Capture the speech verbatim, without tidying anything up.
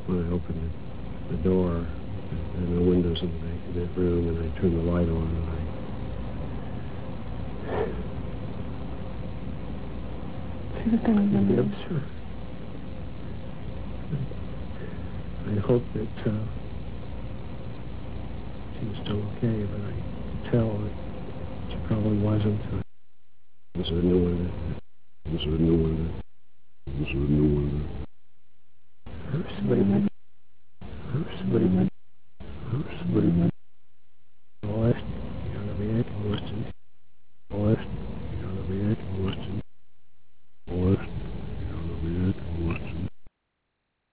when I opened the, the door and the windows in the, that room, and I turned the light on, and I I'm sure. I hope that uh, she was still okay, but I could tell that she probably wasn't. This is a new one. This is a new one. This is a new one. Her slavery. Her slavery. Her slavery.